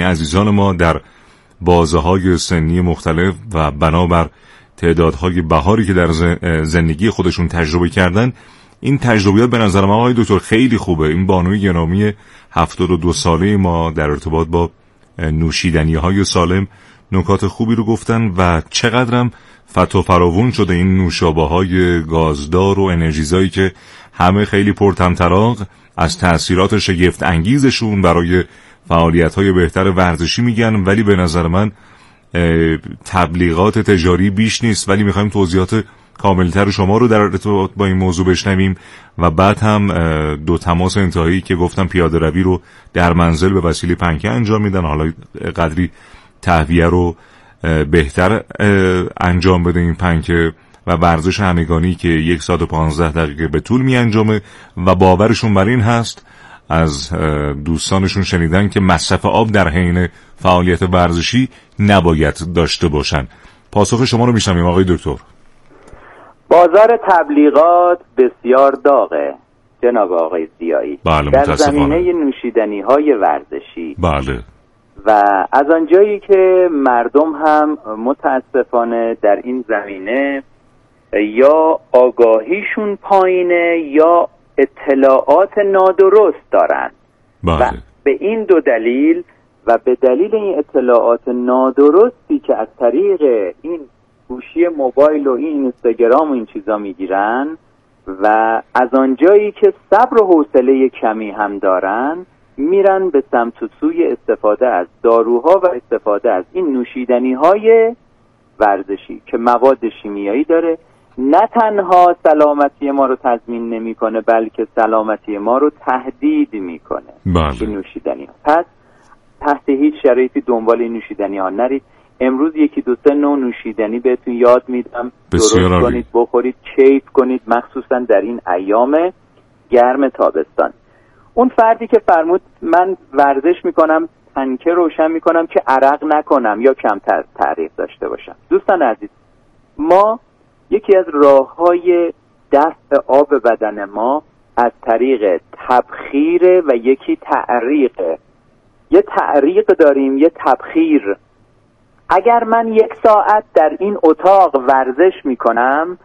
عزیزان ما در بازه‌های سنی مختلف و بنابر تعدادهای بهاری که در زندگی خودشون تجربه کردن، این تجربیات به نظر من آقای دکتر خیلی خوبه. این بانوی گرامی 72 ساله ما در ارتباط با نوشیدنی‌های سالم نکات خوبی رو گفتن و چقدرم فتح و فراوون شده این نوشابه‌های گازدار و انرژیزایی که همه خیلی پرطمطراق از تأثیرات شگفت انگیزشون برای فعالیت‌های بهتر ورزشی میگن، ولی به نظر من تبلیغات تجاری بیش نیست. ولی میخوایم توضیحات کاملتر شما رو در ارتباط با این موضوع بشنویم و بعد هم 2 تماس انتهایی که گفتم پیاده روی رو در منزل به وسیله پنکه انجام میدن، حالا قدری تهویه رو بهتر انجام بده این پنکه، و ورزش همگانی که 1 ساعت و 15 دقیقه به طول می انجامه و باورشون بر این هست، از دوستانشون شنیدن که مصرف آب در حین فعالیت ورزشی نباید داشته باشن. پاسخ شما رو میشنویم آقای دکتر. بازار تبلیغات بسیار داغه جناب آقای ضیایی. بله، در زمینه نوشیدنی‌های ورزشی. بله. و از آنجایی که مردم هم متاسفانه در این زمینه یا آگاهیشون پایینه یا اطلاعات نادرست دارن. بله. و به این 2 دلیل و به دلیل این اطلاعات نادرستی که از طریق این گوشی موبایل و این اینستاگرام و این چیزا میگیرن و از آنجایی که صبر و حوصله کمی هم دارن، میرن به سمت و سوی استفاده از داروها و استفاده از این نوشیدنی‌های ورزشی که مواد شیمیایی داره. نه تنها سلامتی ما رو تضمین نمی‌کنه بلکه سلامتی ما رو تهدید می‌کنه. بله. نوشیدنی‌ها. پس تحت هیچ شرایطی دنبال این نوشیدنی‌ها نرید. امروز 1-2 نوع نوشیدنی بهتون یاد میدم، درست کنید، بخورید، کیف کنید، مخصوصا در این ایام گرم تابستان. اون فردی که فرمود من ورزش میکنم، پنکه روشن میکنم که عرق نکنم یا کمتر تعریق داشته باشم. دوستان عزیز، ما یکی از راههای دفع آب بدن ما از طریق تبخیر و یکی تعریقه. یه تعریق داریم، یه تبخیر. اگر من 1 ساعت در این اتاق ورزش میکنم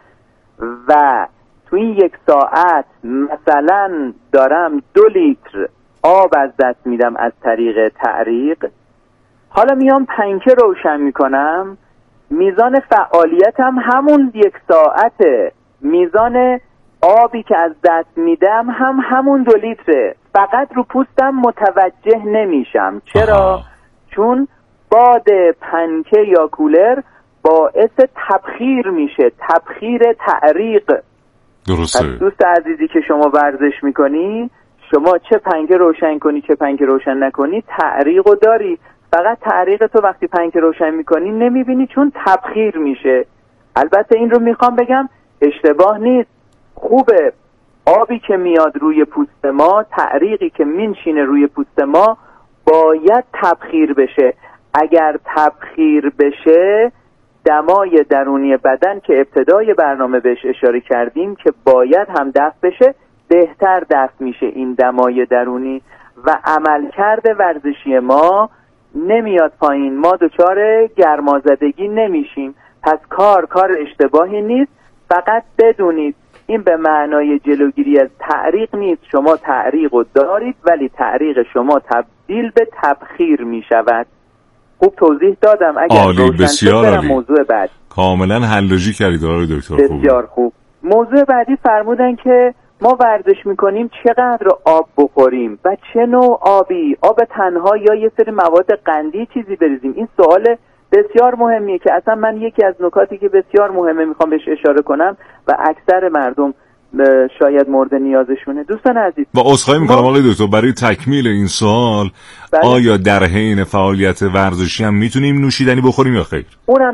و تو این 1 ساعت مثلا دارم 2 لیتر آب از دست میدم از طریق تعریق، حالا میام پنکه روشن میکنم، میزان فعالیتم همون 1 ساعته، میزان آبی که از دست میدم همون 2 لیتره، فقط رو پوستم متوجه نمیشم. چرا؟ چون باد پنکه یا کولر باعث تبخیر میشه، تبخیر تعریق. درسته. دوست عزیزی که شما ورزش میکنی، شما چه پنکه روشن کنی چه پنکه روشن نکنی تعریقو داری، فقط تعریق تو وقتی پنکه روشن میکنی نمیبینی چون تبخیر میشه. البته این رو میخوام بگم اشتباه نیست، خوبه. آبی که میاد روی پوست ما، تعریقی که مینشینه روی پوست ما باید تبخیر بشه. اگر تبخیر بشه، دمای درونی بدن که ابتدای برنامه بهش اشاره کردیم که باید هم دفع بشه، بهتر دفع میشه این دمای درونی و عملکرد ورزشی ما نمیاد پایین، ما دچار گرمازدگی نمیشیم. پس کار اشتباهی نیست، فقط بدونید این به معنای جلوگیری از تعریق نیست. شما تعریق رو دارید ولی تعریق شما تبدیل به تبخیر میشود. خوب توضیح دادم؟ اگر عالی، بسیار عالی. موضوع بعد کاملا حل‌وجی کردید آقای دکتر. بسیار خوب. موضوع بعدی فرمودن که ما ورزش میکنیم چقدر آب بخوریم و چه نوع آبی، آب تنها یا یه سری مواد قندی چیزی بریزیم. این سوال بسیار مهمیه که اصلا من یکی از نکاتی که بسیار مهمه میخوام بهش اشاره کنم و اکثر مردم شاید مورد نیازشونه. دوستان عزیز، با عذرخواهی میکنم آقای دکتر برای تکمیل این سوال، آیا در حین فعالیت ورزشی هم میتونیم نوشیدنی بخوریم یا خیر؟ اونم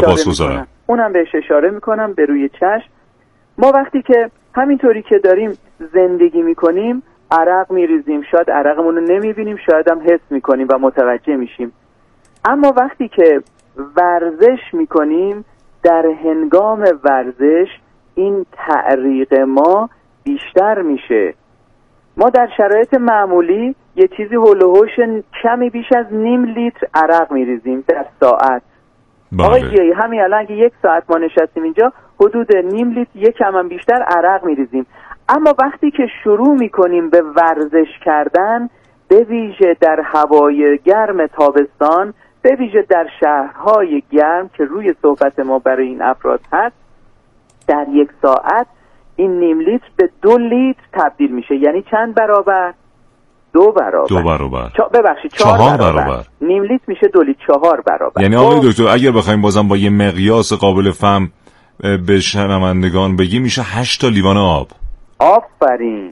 بهش اشاره میکنم به روی چشم. ما وقتی که همینطوری که داریم زندگی میکنیم عرق میریزیم، شاید عرقمون رو نمیبینیم، شاید هم حس میکنیم و متوجه میشیم. اما وقتی که ورزش میکنیم، در هنگام ورزش این تعریق ما بیشتر میشه. ما در شرایط معمولی یه چیزی هولوهوش کمی بیش از نیم لیتر عرق میریزیم در ساعت. آقای گیایی همین الان اگه 1 ساعت ما نشستیم اینجا حدود نیم لیتر یک کم هم بیشتر عرق میریزیم. اما وقتی که شروع میکنیم به ورزش کردن، به ویژه در هوای گرم تابستان، به ویژه در شهرهای گرم که روی صحبت ما برای این افراد هست، در 1 ساعت این نیم لیتر به 2 لیتر تبدیل میشه. یعنی چند برابر؟ 2 برابر. 2 برابر. ببخشید 4 برابر. نیم لیتر میشه 2 لیتر، 4 برابر. یعنی آقای دکتر اگر بخوایم بازم با یه مقیاس قابل فهم به شنوندگان بگیم، میشه 8 تا لیوان آب. آفرین.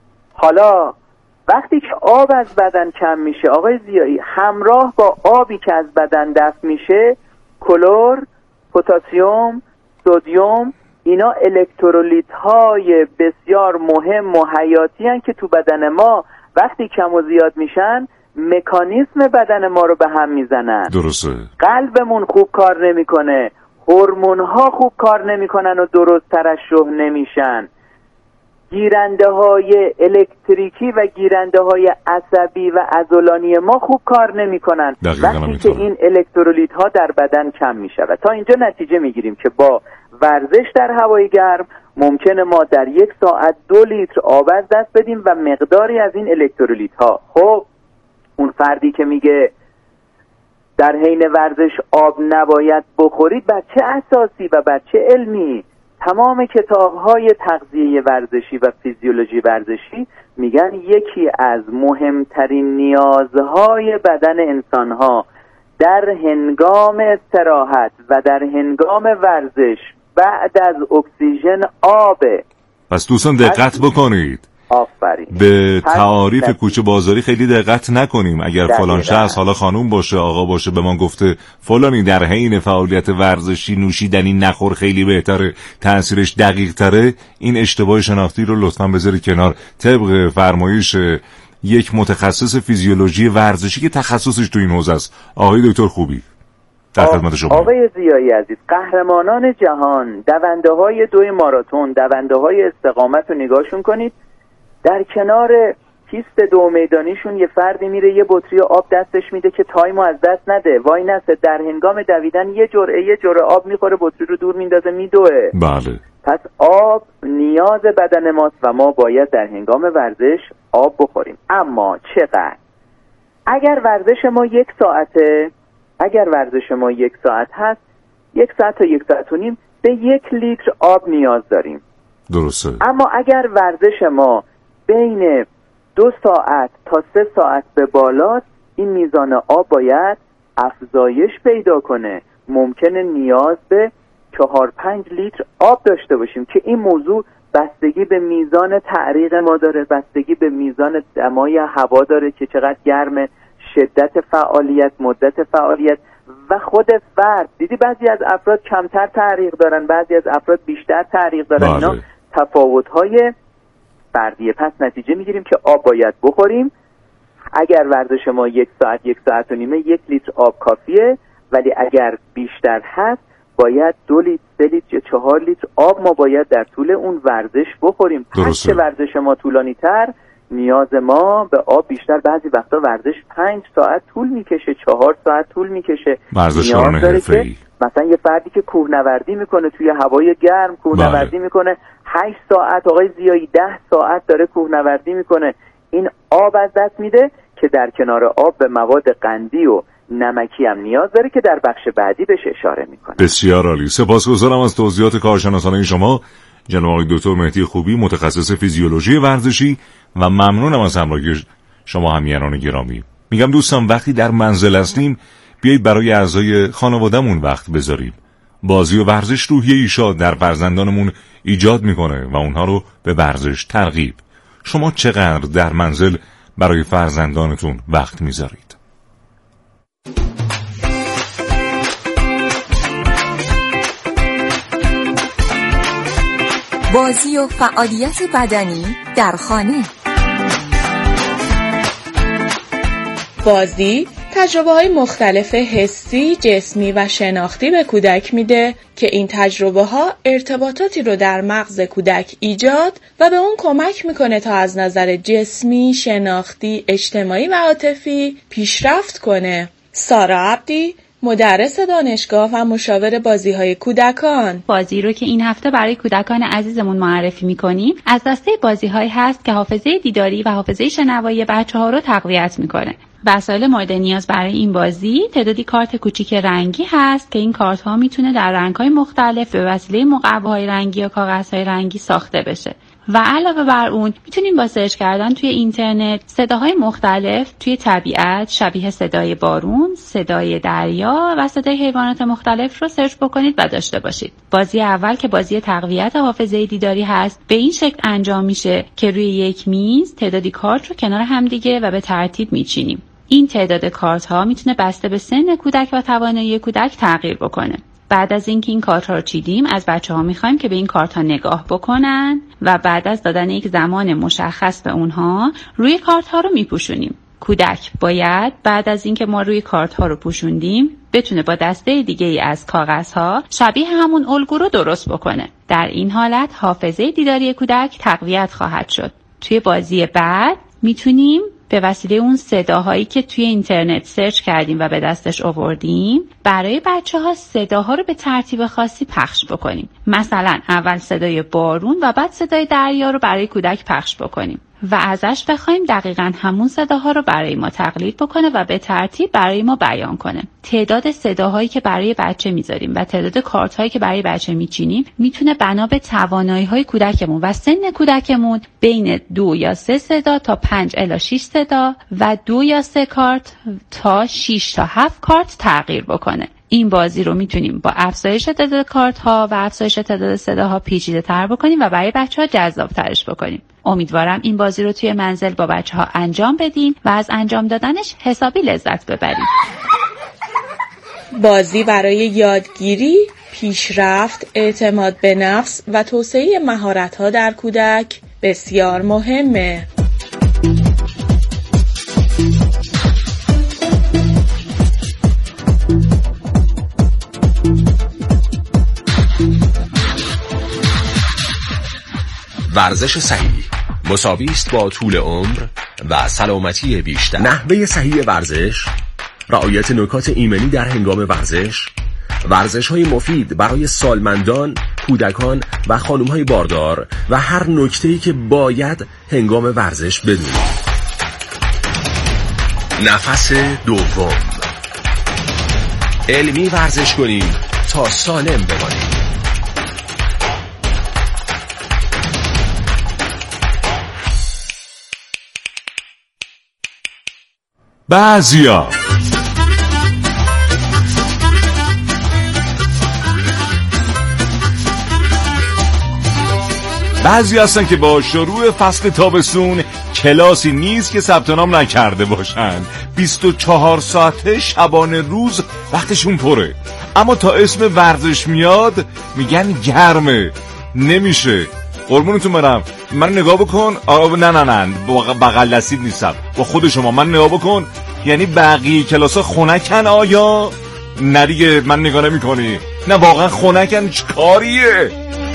حالا وقتی که آب از بدن کم میشه آقای ضیایی، همراه با آبی که از بدن دفع میشه، کلور، پتاسیم، سدیم، اینا الکترولیت های بسیار مهم و حیاتی هستند که تو بدن ما وقتی کم و زیاد میشن مکانیزم بدن ما رو به هم میزنن. درسته. قلبمون خوب کار نمیکنه، هورمون ها خوب کار نمیکنن و درست ترشح نمیشن، گیرنده های الکتریکی و گیرنده های عصبی و عضلانی ما خوب کار نمی کنن وقتی که این الکترولیت ها در بدن کم می شود. تا اینجا نتیجه می گیریم که با ورزش در هوای گرم ممکنه ما در 1 ساعت 2 لیتر آب از دست بدیم و مقداری از این الکترولیت ها. خب اون فردی که میگه در حین ورزش آب نباید بخورید، بر چه اساسی و بر چه علمی؟ تمام کتاب‌های تغذیه ورزشی و فیزیولوژی ورزشی میگن یکی از مهمترین نیازهای بدن انسان‌ها در هنگام استراحت و در هنگام ورزش بعد از اکسیژن آبه. پس دوستان دقت بکنید. آفرین. به تعاریف کوچه بازاری خیلی دقت نکنیم. اگر فلان شخص، حالا خانوم باشه آقا باشه، به ما گفته فلانی در حین فعالیت ورزشی نوشیدنی نخور خیلی بهتره، تأثیرش دقیق تره، این اشتباه شناختی رو لطفاً بذاری کنار. طبق فرمایش یک متخصص فیزیولوژی ورزشی که تخصصش تو این حوزه است، آقای دکتر خوبی، در خدمت شما. آقای ضیایی عزیز، قهرمانان جهان، دونده‌های 2 ماراتون، دونده‌های استقامت رو نگاهشون کنید، در کنار پیست 2 میدانیشون یه فردی میره یه بطری آب دستش میده که تایمو از دست نده، وای نسه، در هنگام دویدن یه جرعه آب میخوره، بطری رو دور میندازه، میدوه. بله. پس آب نیاز بدن ماست و ما باید در هنگام ورزش آب بخوریم. اما چقدر؟ اگر ورزش ما 1 ساعته، اگر ورزش ما 1 ساعت هست، 1 ساعت تا 1 ساعت و نیم به 1 لیتر آب نیاز داریم. درسته. اما اگر ورزش ما بین 2 ساعت تا 3 ساعت به بالاست، این میزان آب باید افزایش پیدا کنه. ممکنه نیاز به 4-5 لیتر آب داشته باشیم که این موضوع بستگی به میزان تعریق ما داره، بستگی به میزان دمای هوا داره که چقدر گرمه، شدت فعالیت، مدت فعالیت و خود فرد. دیدی بعضی از افراد کمتر تعریق دارن، بعضی از افراد بیشتر تعریق دارن. اینا تفاوت‌های فردیه. پس نتیجه میگیریم که آب باید بخوریم. اگر ورزش ما 1 ساعت 1 ساعت و نیمه 1 لیتر آب کافیه، ولی اگر بیشتر هست باید 2 لیتر 3 لیتر یا 4 لیتر آب ما باید در طول اون ورزش بخوریم. هرچه ورزش ما طولانی تر نیاز ما به آب بیشتر. بعضی وقتا ورزش 5 ساعت طول میکشه، 4 ساعت طول میکشه. ورزشکاران حرفه‌ای مثلا یه فردی که کوهنوردی میکنه توی هوای گرم، کوهنوردی میکنه 8 ساعت، آقای ضیایی 10 ساعت داره کوهنوردی میکنه، این آب از دست میده که در کنار آب به مواد قندی و نمکی هم نیاز داره که در بخش بعدی بهش اشاره میکنه. بسیار عالی. سپاسگزارم از توضیحات کارشناسانه شما جناب آقای دکتر مهدی خوبی، متخصص فیزیولوژی ورزشی، و ممنونم از همراهی شما همیهنان گرامی. میگم دوستان وقتی در منزل هستیم بیایید برای اعضای خانوادهمون وقت بذاریم. بازی و ورزش روحیه شاد در فرزندانمون ایجاد میکنه و اونها رو به ورزش ترغیب. شما چقدر در منزل برای فرزندانتون وقت میذارید؟ بازی و فعالیت بدنی در خانه. بازی تجربه‌های مختلف حسی، جسمی و شناختی به کودک میده که این تجربه‌ها ارتباطاتی رو در مغز کودک ایجاد و به اون کمک میکنه تا از نظر جسمی، شناختی، اجتماعی و عاطفی پیشرفت کنه. سارا عبدی، مدرس دانشگاه و مشاور بازی‌های کودکان. بازی رو که این هفته برای کودکان عزیزمون معرفی می‌کنیم از دسته بازی‌هایی هست که حافظه دیداری و حافظه شنوایی بچه‌ها رو تقویت می‌کنه. وسایل مورد نیاز برای این بازی تعدادی کارت کوچیک رنگی هست که این کارت‌ها میتونه در رنگ‌های مختلف به وسیله مقواهای رنگی یا کاغذهای رنگی ساخته بشه. و علاوه بر اون میتونیم با سرچ کردن توی اینترنت صداهای مختلف توی طبیعت شبیه صدای بارون، صدای دریا و صدای حیوانات مختلف رو سرچ بکنید و داشته باشید. بازی اول که بازی تقویت حافظه دیداری هست به این شکل انجام میشه که روی یک میز تعدادی کارت رو کنار هم دیگه و به ترتیب میچینیم. این تعداد کارت ها میتونه بسته به سن کودک و توانایی کودک تغییر بکنه. بعد از اینکه این کارت ها رو چیدیم از بچه‌ها می‌خوایم که به این کارت ها نگاه بکنن و بعد از دادن یک زمان مشخص به اونها روی کارت ها رو میپوشونیم. کودک باید بعد از اینکه ما روی کارت ها رو پوشوندیم بتونه با دسته دیگه ای از کاغذ ها شبیه همون الگو رو درست بکنه. در این حالت حافظه دیداری کودک تقویت خواهد شد. توی بازی بعد میتونیم به وسیله اون صداهایی که توی اینترنت سرچ کردیم و به دستش آوردیم برای بچه‌ها صداها رو به ترتیب خاصی پخش بکنیم. مثلا اول صدای بارون و بعد صدای دریا رو برای کودک پخش بکنیم و ازش بخوایم دقیقاً همون صداها رو برای ما تقلید بکنه و به ترتیب برای ما بیان کنه. تعداد صداهایی که برای بچه میذاریم و تعداد کارت‌هایی که برای بچه میچینیم میتونه بنا به توانایی‌های کودکمون و سن کودکمون بین 2 یا 3 صدا تا 5 الی 6 صدا و 2 یا 3 کارت تا 6 تا 7 کارت تغییر بکنه. این بازی رو میتونیم با افزایش تعداد کارت ها و افزایش تعداد صداها پیچیده تر بکنیم و برای بچه ها جذاب ترش بکنیم. امیدوارم این بازی رو توی منزل با بچه ها انجام بدیم و از انجام دادنش حسابی لذت ببریم. بازی برای یادگیری، پیشرفت، اعتماد به نفس و توسعه مهارت ها در کودک بسیار مهمه. ورزش صحیح مساوی است با طول عمر و سلامتی بیشتر. نحوه صحیح ورزش، رعایت نکات ایمنی در هنگام ورزش، ورزش‌های مفید برای سالمندان، کودکان و خانم‌های باردار و هر نکته‌ای که باید هنگام ورزش بدونید. نفس دوم، علمی ورزش کنید تا سالم بمانید. بعضی هستن که با شروع فصل تابستون کلاسی نیست که ثبت نام نکرده باشن. 24 ساعته شبانه روز وقتشون پره، اما تا اسم ورزش میاد میگن گرمه، نمیشه. قربونتون برم، من نگاه بکن. نه بغل دستید نیستم، با خود شما من نگاه بکن. یعنی بقیه کلاسا خنکن؟ آیا نه دیگه، من نگاه نمی کنی. نه واقعا خنکن، چه کاریه؟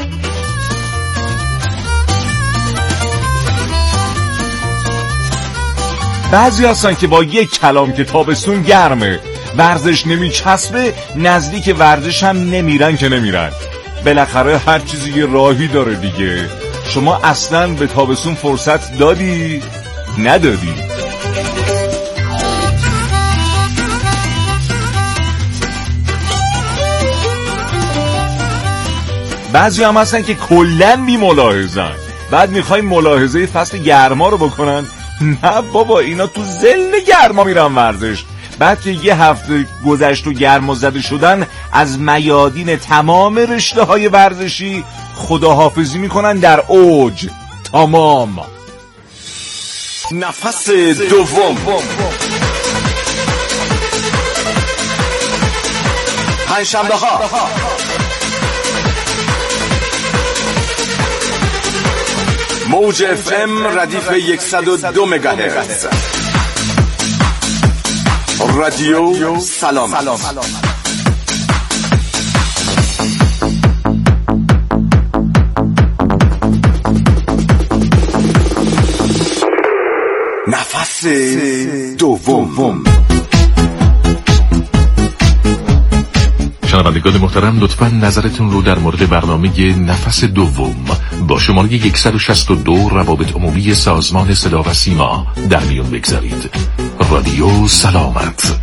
بعضی هستن که با یک کلام که تابستون گرمه، ورزش نمیچسبه، نزدیک ورزش هم نمیرن که نمیرن. بالاخره هر چیزی یه راهی داره دیگه. شما اصلا به تابستون فرصت دادی؟ ندادی؟ بعضی هم هستن که کلن بی ملاحظن، بعد میخوای ملاحظه فصل گرما رو بکنن. نه بابا، اینا تو ظل گرما میرن ورزش. بعد که یه هفته گذشت و گرما زده شدن، از میادین تمام رشته های ورزشی خداحافظی میکنن در اوج. تمام. نفس دوم، پنجشنبه ها موج FM ردیف 102 مگاهرتز. رادیو سلامت. نفس دوم. شنوندگان محترم، لطفاً نظرتون رو در مورد برنامه نفس دوم با شماره 162 روابط عمومی سازمان صدا و سیما در میون بگذارید. رادیو سلامت.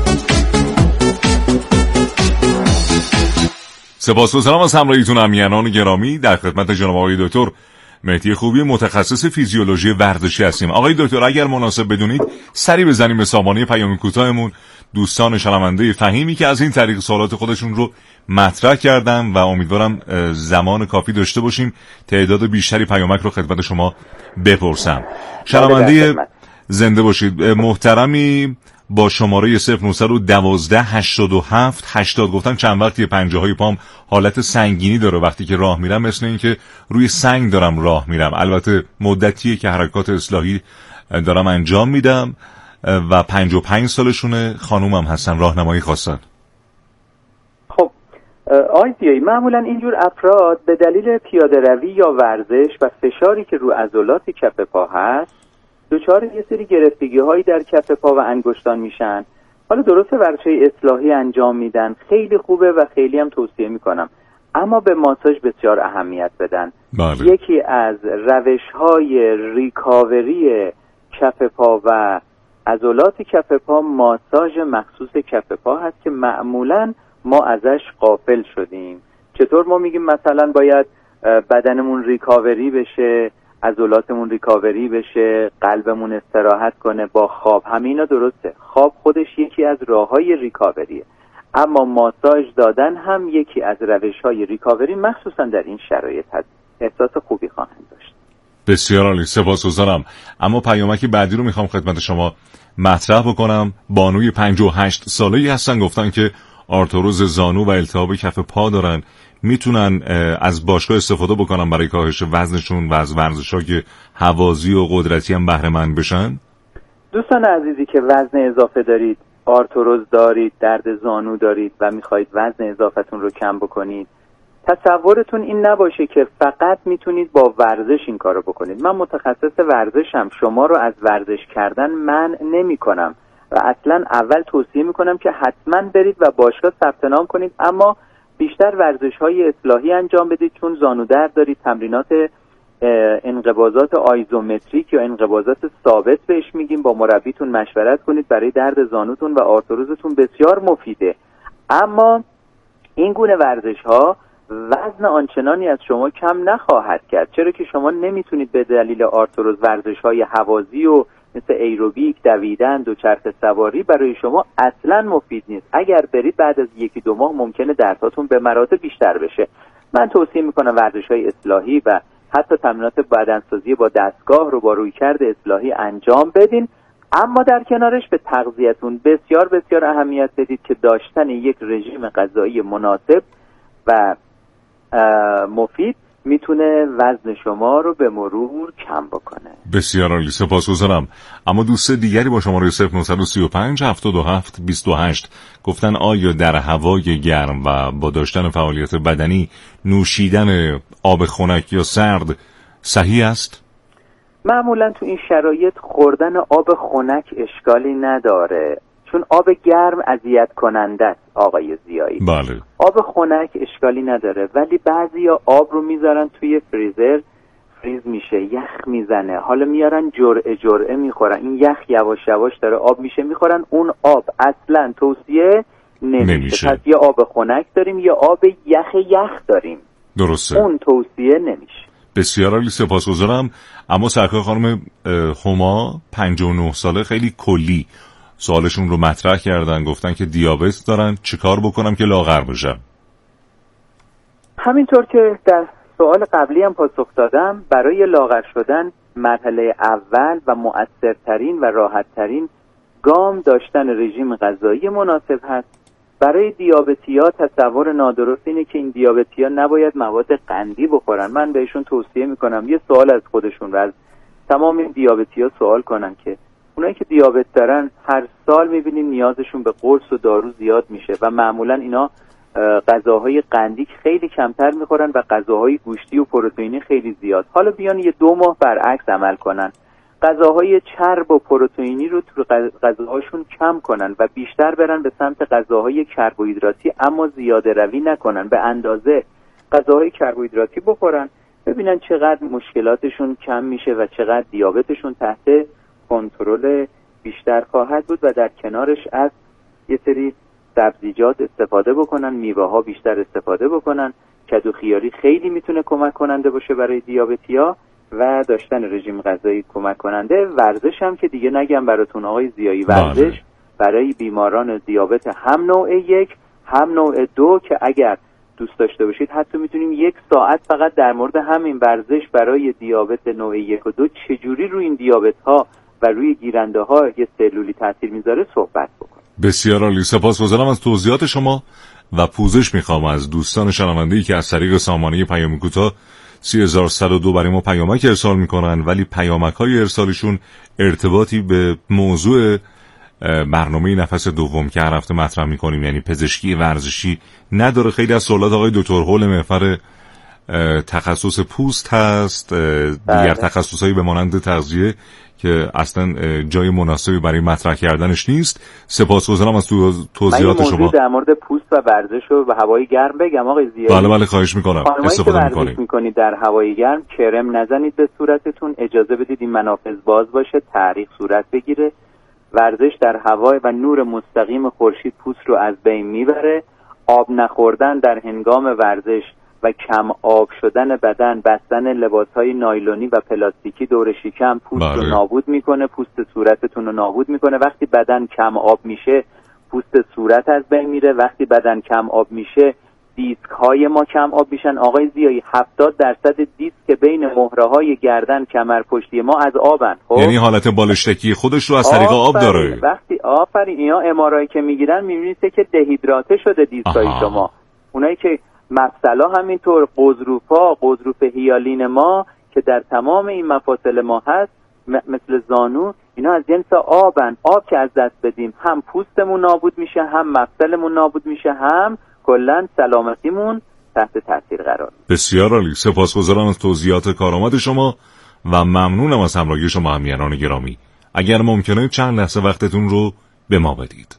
سپاسگزارم از همراهیتون امیانان گرامی. در خدمت جناب آقای دکتر مهدی خوبی، متخصص فیزیولوژی ورزشی هستیم. آقای دکتر اگر مناسب بدونید سری بزنیم به سامانه پیام کوتاهمون. دوستان شنونده فهیمی که از این طریق سوالات خودشون رو مطرح کردم و امیدوارم زمان کافی داشته باشیم تعداد بیشتری پیامک رو خدمت شما بپرسم. شنونده زنده باشید. محترمی با شماره 0912 87 80 گفتن چند وقتی پنجه‌های پام حالت سنگینی داره وقتی که راه میرم، مثل این که روی سنگ دارم راه میرم. البته مدتیه که حرکات اصلاحی دارم انجام میدم و 55 سالشونه. خانومم هستن، راهنمایی خواستن. خب آقای زیایی، معمولا اینجور افراد به دلیل پیاده روی یا ورزش و فشاری که رو عضلات کف پا هست دچار یه سری گرفتگی هایی در کف پا و انگشتان میشن. حالا درسته ورزش‌های اصلاحی انجام میدن، خیلی خوبه و خیلی هم توصیه میکنم، اما به ماساژ بسیار اهمیت بدن. بله. یکی از روش‌های ریکاوری کف پا و عضلات کف پا ماساژ مخصوص کف پا هست که معمولا ما ازش غافل شدیم. چطور ما میگیم مثلا باید بدنمون ریکاوری بشه، عضلاتمون ریکاوری بشه، قلبمون استراحت کنه با خواب؟ همینا درسته، خواب خودش یکی از راههای ریکاوریه، اما ماساژ دادن هم یکی از روش‌های ریکاوری مخصوصا در این شرایط هست. احساس خوبی خواهند داشت. بسیار عالی، سپاسگزارم. اما پیامک بعدی رو میخوام خدمت شما مطرح بکنم. بانوی 58 ساله‌ای هستن، گفتن که آرتروز زانو و التهاب کف پا دارن. میتونن از باشگاه استفاده بکنن برای کاهش وزنشون و از ورزش‌های هوازی و قدرتی هم بهره مند بشن؟ دوستان عزیزی که وزن اضافه دارید، آرتروز دارید، درد زانو دارید و میخواهید وزن اضافتون رو کم بکنید، تصورتون این نباشه که فقط میتونید با ورزش این کارو بکنید. من متخصص ورزشم، شما رو از ورزش کردن منع نمی‌کنم و اصلا اول توصیه میکنم که حتما برید و باشگاه ثبت نام کنید، اما بیشتر ورزش‌های اصلاحی انجام بدید. چون زانو درد دارید، تمرینات انقباضات آیزومتریک یا انقباضات ثابت بهش میگیم، با مربیتون مشورت کنید برای درد زانوتون و آرتروزتون بسیار مفیده. اما این گونه ورزش‌ها وزن آنچنانی از شما کم نخواهد کرد، چرا که شما نمیتونید به دلیل آرتروز ورزش‌های هوازی و مثل ایروبیک، دویدن، دوچرخه سواری برای شما اصلا مفید نیست. اگر برید بعد از 1-2 ماه ممکنه دردهاتون به مراتب بیشتر بشه. من توصیه میکنم ورزش‌های اصلاحی و حتی تمرینات بدنسازی با دستگاه رو با رویکرد اصلاحی انجام بدین، اما در کنارش به تغذیه‌تون بسیار بسیار اهمیت بدید که داشتن یک رژیم غذایی مناسب و مفید میتونه وزن شما رو به مرور کم بکنه. بسیار عالی، سپاسگزارم. اما دوست دیگری با شماره 0935 77 28 گفتن آیا در هوای گرم و با داشتن فعالیت بدنی نوشیدن آب خنک یا سرد صحیح است؟ معمولا تو این شرایط خوردن آب خنک اشکالی نداره، چون آب گرم اذیت کننده است آقای زیایی. بله. آب خنک اشکالی نداره، ولی بعضیا آب رو میذارن توی فریزر، فریز میشه، یخ میزنه، حالا میارن جرعه میخورن، این یخ یواش یواش داره آب میشه میخورن، اون آب اصلا توصیه نمیشه. پس یه آب خنک داریم، یه آب یخ داریم. درسته. اون توصیه نمیشه. بسیار عالی، سپاسگزارم. اما سرکار خانم هما 59 ساله خیلی کلی سوالشون رو مطرح کردن، گفتن که دیابت دارن، چیکار بکنم که لاغر بشم؟ همینطور که در سوال قبلی هم پاسخ دادم، برای لاغر شدن مرحله اول و مؤثرترین و راحتترین گام داشتن رژیم غذایی مناسب هست. برای دیابتی‌ها تصور نادرست اینه که این دیابتی‌ها نباید مواد قندی بخورن. من بهشون توصیه میکنم یه سوال از خودشون و از تمام این دیابتی‌ها سوال کنن که اونایی که دیابت دارن هر سال میبینیم نیازشون به قرص و دارو زیاد میشه و معمولا اینا غذاهای قندی خیلی کمتر میخورن و غذاهای گوشتی و پروتئینی خیلی زیاد. حالا بیان یه 2 ماه برعکس عمل کنن، غذاهای چرب و پروتئینی رو تو غذاهاشون کم کنن و بیشتر برن به سمت غذاهای کربوهیدراتی اما زیاده روی نکنن، به اندازه غذاهای کربوهیدراتی بخورن، ببینن چقدر مشکلاتشون کم میشه و چقدر دیابتشون تحت کنترل بیشتر خواهد بود و در کنارش از یه سری سبزیجات استفاده بکنن، میوه ها بیشتر استفاده بکنن. کدو خیاری خیلی میتونه کمک کننده باشه برای دیابتیا و داشتن رژیم غذایی کمک کننده. ورزش هم که دیگه نگم براتون آقای ضیایی، ورزش برای بیماران دیابت هم نوع 1 هم نوع 2 که اگر دوست داشته باشید حتی میتونیم 1 ساعت فقط در مورد همین ورزش برای دیابت نوع 1 و 2 چجوری روی این دیابت ها و روی گیرنده ها یه سلولی تاثیر میذاره صحبت بکنیم. بسیار عالی، سپاسگزارم از توضیحات شما و پوزش میخوام از دوستان شنونده‌ای که از طریق سامانه پیام کوتاه 3102 برای ما پیامک ارسال میکنن ولی پیامک‌های ارسالشون ارتباطی به موضوع برنامه نفس دوم که هر هفته مطرح میکنیم یعنی پزشکی ورزشی نداره. خیلی از سوالات آقای دکتر حول محور تخصص پوست هست، دیگر تخصصایی به مانند تغذیه که اصلا جای مناسبی برای مطرح کردنش نیست. سپاسگزارم از توضیحات شما. در مورد پوست و ورزش و هوای گرم بگم آقای ضیایی. بله خواهش میکنم. استفاده میکنید میکنید در هوای گرم کرم نزنید به صورتتون، اجازه بدید این منافذ باز باشه، تعریق صورت بگیره. ورزش در هوای و نور مستقیم خورشید پوست رو از بین میبره. آب نخوردن در هنگام ورزش و کم آب شدن بدن، بستن لباسهای نایلونی و پلاستیکی دور شکم پوست رو نابود میکنه، پوست صورتتون رو نابود میکنه. وقتی بدن کم آب میشه پوست صورت از بین میره، وقتی بدن کم آب میشه دیسک های ما کم آب میشن. آقای ضیایی 70% دیسک بین مهره های گردن کمر پشتی ما از آبن. یعنی حالت بالشتکی خودش رو از طریق آب داره. وقتی اینا ام‌آرآی که میگیرن میبینید که دهیدراته شده دیسکای شما. اونایی که مفصلا همینطور، قضروف هیالین ما که در تمام این مفاصل ما هست مثل زانو، اینا از جنس آبن. آب که از دست بدیم هم پوستمون نابود میشه، هم مفصلمون نابود میشه، هم کلا سلامتیمون تحت تاثیر قرار میگیره. بسیار عالی، سپاسگزارم از توضیحات کارآمد شما و ممنونم از همراهی شما همیهنان گرامی. اگر ممکنه چند لحظه وقتتون رو به ما بدید.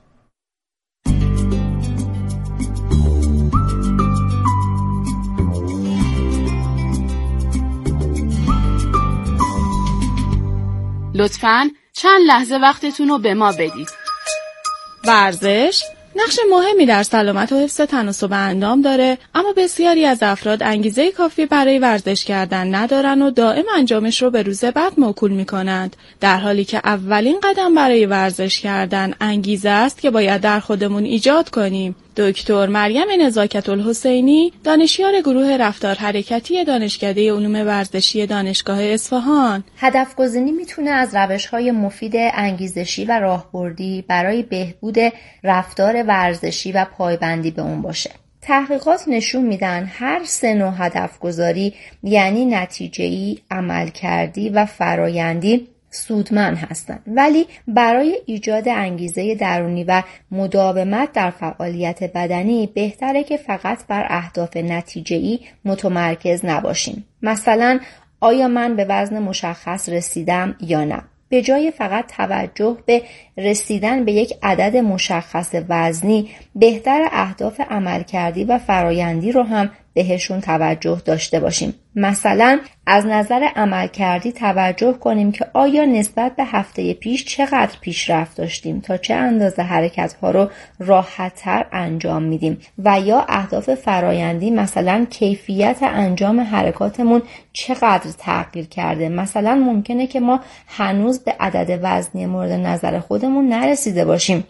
لطفاً چند لحظه وقتتون رو به ما بدید. ورزش نقش مهمی در سلامت و حفظ تناسب اندام داره، اما بسیاری از افراد انگیزه کافی برای ورزش کردن ندارن و دائم انجامش رو به روز بعد موکول میکنند، در حالی که اولین قدم برای ورزش کردن انگیزه است که باید در خودمون ایجاد کنیم. دکتر مریم نزاکت‌الحسینی، دانشیار گروه رفتار حرکتی دانشکده علوم ورزشی دانشگاه اصفهان: هدف‌گزینی میتونه از روش‌های مفید انگیزشی و راهبردی برای بهبود رفتار ورزشی و پایبندی به اون باشه. تحقیقات نشون میدن هر 3 نوع هدف‌گذاری یعنی نتیجه‌ای، عملکردی و فرایندی سودمند هستند، ولی برای ایجاد انگیزه درونی و مداومت در فعالیت بدنی بهتره که فقط بر اهداف نتیجه‌ای متمرکز نباشیم. مثلا آیا من به وزن مشخص رسیدم یا نه؟ به جای فقط توجه به رسیدن به یک عدد مشخص وزنی، بهتر اهداف عملکردی و فرایندی رو هم بهشون توجه داشته باشیم. مثلا از نظر عملکردی توجه کنیم که آیا نسبت به هفته پیش چقدر پیشرفت داشتیم، تا چه اندازه حرکت‌ها رو راحت‌تر انجام میدیم، و یا اهداف فرایندی مثلا کیفیت انجام حرکاتمون چقدر تغییر کرده. مثلا ممکنه که ما هنوز به عدد وزنی مورد نظر خودمون نرسیده باشیم،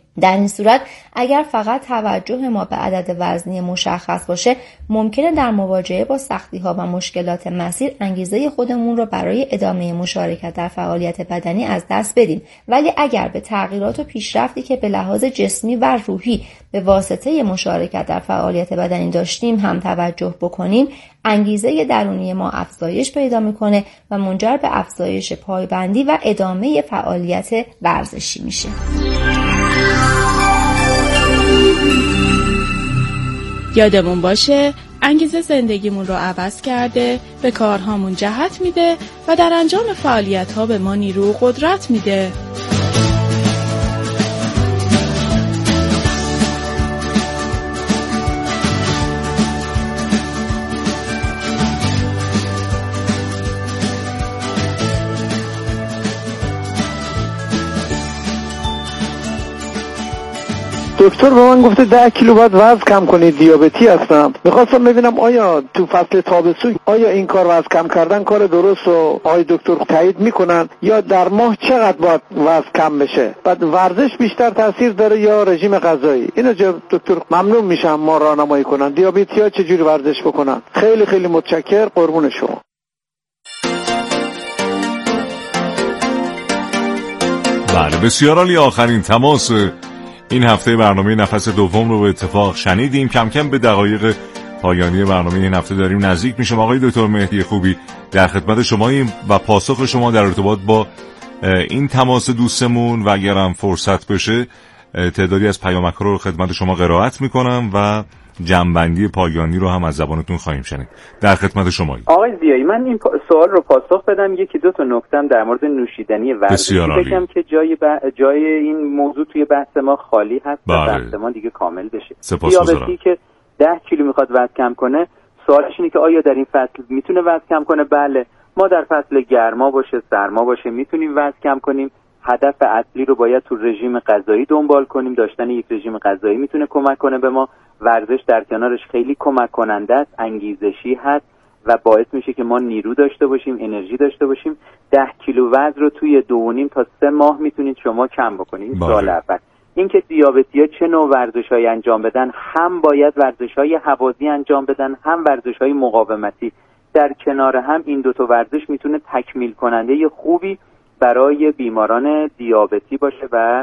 در این صورت اگر فقط توجه ما به عدد وزنی مشخص باشه، ممکنه در مواجهه با سختی‌ها و مشکلات مسیر انگیزه خودمون رو برای ادامه مشارکت در فعالیت بدنی از دست بدیم. ولی اگر به تغییرات و پیشرفتی که به لحاظ جسمی و روحی به واسطه مشارکت در فعالیت بدنی داشتیم هم توجه بکنیم، انگیزه درونی ما افزایش پیدا میکنه و منجر به افزایش پایبندی و ادامه فعالیت ورزشی میشه. یادمون باشه انگیزه زندگیمون رو عوض کرده، به کارهامون جهت میده و در انجام فعالیت‌ها به ما نیرو و قدرت میده. دکتر به من گفته 10 کیلو باید وزن کم کنید، دیابتی هستم. میخواستم ببینم آیا تو فصل تابستون آیا این کار وزن کم کردن کار درست و آقای دکتر تایید میکنن، یا در ماه چقدر باید وزن کم بشه؟ بعد ورزش بیشتر تاثیر داره یا رژیم غذایی؟ اینو دکتر ممنون میشم ما راهنمایی کنن. دیابتی‌ها چه جوری ورزش بکنن؟ خیلی خیلی متشکر، قربون شما. بله بسیار عالی. آخرین تماس این هفته برنامه نفس دوم رو به اتفاق شنیدیم. کم کم به دقایق پایانی برنامه این هفته داریم نزدیک میشیم. آقای دکتر مهدی خوبی در خدمت شماییم و پاسخ شما در ارتباط با این تماس دوستمون و اگر هم فرصت بشه تعدادی از پیامک‌ها رو خدمت شما قرائت میکنم و جمع‌بندی پایانی رو هم از زبانتون خواهیم شنید. در خدمت شماییم. آقای زیایی، من این سوال رو پاسخ بدم. یکی دو تا نکته در مورد نوشیدنی ورزشی بگم که جای این موضوع توی بحث ما خالی هست و بحث ما دیگه کامل بشه. دیابتی که 10 کیلو میخواد وزن کم کنه، سوالش اینه که آیا در این فصل میتونه وزن کم کنه؟ بله، ما در فصل گرما باشه سرما باشه میتونیم وزن کم کنیم. هدف اصلی رو باید تو رژیم غذایی دنبال کنیم. داشتن یک رژیم غذایی میتونه کمک کنه به ما. ورزش در کنارش خیلی کمک کننده است، انگیزشی هست و باعث میشه که ما نیرو داشته باشیم، انرژی داشته باشیم. 10 کیلو وزن رو توی 2.5 تا 3 ماه میتونید شما کم بکنید. این سوال اول. اینکه دیابتی‌ها چه نوع ورزش‌هایی انجام بدن، هم باید ورزش‌های هوازی انجام بدن، هم ورزش‌های مقاومتی. در کنار هم این دو تا ورزش میتونه تکمیل کننده خوبی برای بیماران دیابتی باشه و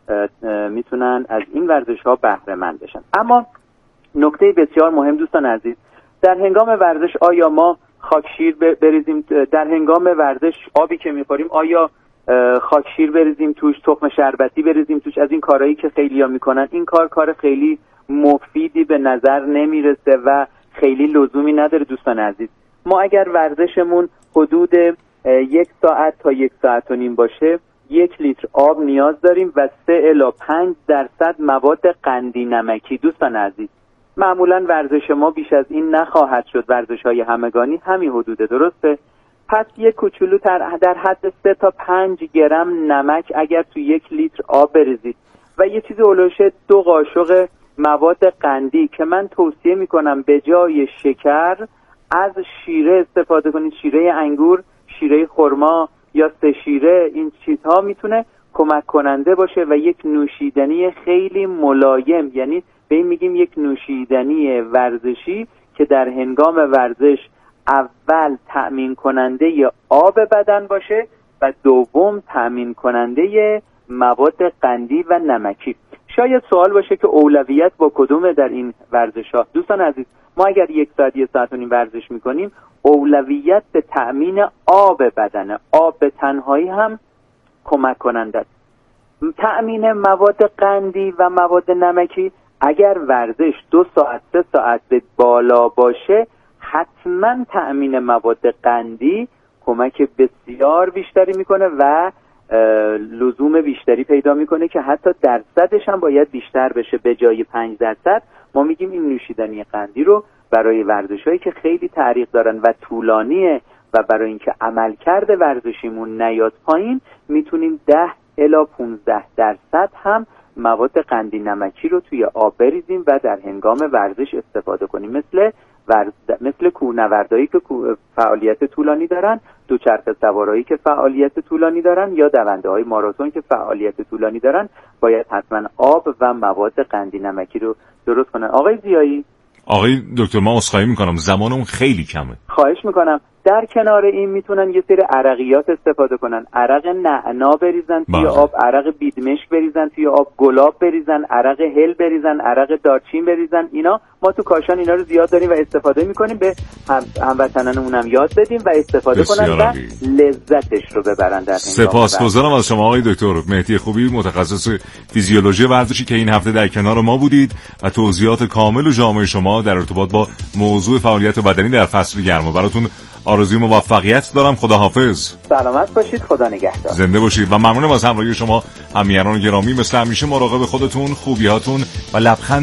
میتونن از این ورزش‌ها بهره مند بشن. اما نکته بسیار مهم دوستان عزیز، در هنگام ورزش آیا ما خاکشیر بریزیم؟ در هنگام ورزش آبی که می‌خوریم آیا خاکشیر بریزیم توش، تخم شربتی بریزیم توش؟ از این کارهایی که خیلی‌ها میکنن، این کار خیلی مفیدی به نظر نمیرسه و خیلی لزومی نداره دوستان عزیز. ما اگر ورزشمون حدود 1 ساعت تا 1 ساعت و نیم باشه، 1 لیتر آب نیاز داریم و 3 الی 5% مواد قندی نمکی. دوستان عزیز، معمولا ورزش ما بیش از این نخواهد شد. ورزش‌های همگانی همین حدوده، درسته؟ پس یک کوچولو در حد 3 تا 5 گرم نمک اگر تو 1 لیتر آب بریزید و یه چیزی هولوش 2 قاشق مواد قندی که من توصیه میکنم به جای شکر از شیره استفاده کنید، شیره انگور، شیره خرما یا 3 شیره. این چیزها میتونه کمک کننده باشه و یک نوشیدنی خیلی ملایم، یعنی به این میگیم یک نوشیدنی ورزشی که در هنگام ورزش اول تأمین کننده آب بدن باشه و دوم تأمین کننده مواد قندی و نمکی. شاید سوال باشه که اولویت با کدومه در این ورزش ها؟ دوستان عزیز، ما اگر 1 ساعت 1 ساعت و نیم ورزش میکنیم، اولویت به تأمین آب بدنه. آب به تنهایی هم کمک کننده است. تأمین مواد قندی و مواد نمکی اگر ورزش 2 ساعت 3 ساعت به بالا باشه، حتما تأمین مواد قندی کمک بسیار بیشتری میکنه و لزوم بیشتری پیدا میکنه که حتی درصدش هم باید بیشتر بشه. به جای 5% ما میگیم این نوشیدنی قندی رو برای ورزش‌هایی که خیلی تعریق دارن و طولانیه و برای اینکه عملکرد ورزشیمون نیاد پایین، میتونیم 10 الی 15% هم مواد قندی نمکی رو توی آب بریزیم و در هنگام ورزش استفاده کنیم، مثل مثل کوهنوردایی که فعالیت طولانی دارن، دوچرخه سوارایی که فعالیت طولانی دارن یا دونده‌های ماراتون که فعالیت طولانی دارن باید حتما آب و مواد قندی نمکی رو درست کنن. آقای ضیایی، آقای دکتر من عذرخواهی میکنم زمانم خیلی کمه. خواهش میکنم. در کنار این میتونن یه سری عرقیات استفاده کنن، عرق نعنا بریزن توی آب، عرق بیدمشک بریزن توی آب، گلاب بریزن، عرق هل بریزن، عرق دارچین بریزن. اینا ما تو کاشان اینا رو زیاد داریم و استفاده میکنیم، به هموطنانمون هم یاد بدیم و استفاده کنن و لذتش رو ببرن. در سپاسگزارم از شما آقای دکتر مهدی خوبی، متخصص فیزیولوژی ورزشی که این هفته در کنار ما بودید و توضیحات کامل و جامع شما در ارتباط با موضوع فعالیت بدنی در فصل گرما براتون آرزوی موفقیت دارم. خداحافظ. سلامت باشید، خدا نگهدار. زنده باشید و ممنونم از همراهی شما همیهنان گرامی. مثل همیشه مراقب خودتون، خوبیاتون و لبخند